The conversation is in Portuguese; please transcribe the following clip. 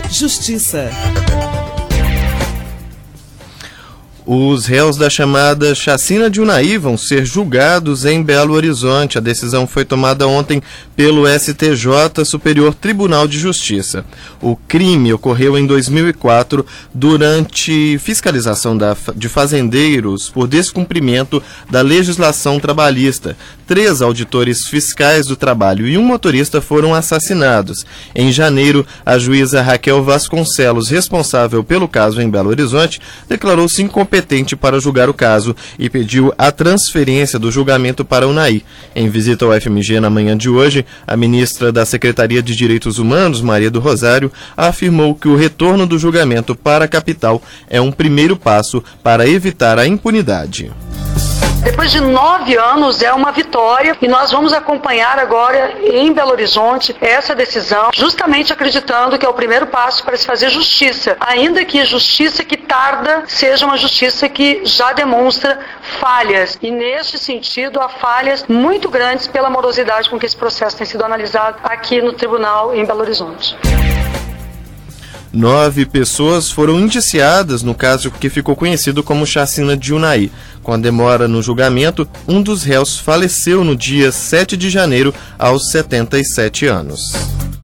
Justiça. Os réus da chamada Chacina de Unai vão ser julgados em Belo Horizonte. A decisão foi tomada ontem pelo STJ, Superior Tribunal de Justiça. O crime ocorreu em 2004 durante fiscalização de fazendeiros por descumprimento da legislação trabalhista. 3 auditores fiscais do trabalho e um motorista foram assassinados. Em janeiro, a juíza Raquel Vasconcelos, responsável pelo caso em Belo Horizonte, declarou-se incompetente para julgar o caso e pediu a transferência do julgamento para Unai. Em visita ao FMG na manhã de hoje, a ministra da Secretaria de Direitos Humanos, Maria do Rosário, afirmou que o retorno do julgamento para a capital é um primeiro passo para evitar a impunidade. Depois de 9 anos é uma vitória e nós vamos acompanhar agora em Belo Horizonte essa decisão, justamente acreditando que é o primeiro passo para se fazer justiça, ainda que justiça que tarda seja uma justiça que já demonstra falhas, e neste sentido há falhas muito grandes pela morosidade com que esse processo tem sido analisado aqui no tribunal em Belo Horizonte. 9 pessoas foram indiciadas no caso que ficou conhecido como Chacina de Unai. Com a demora no julgamento, um dos réus faleceu no dia 7 de janeiro, aos 77 anos.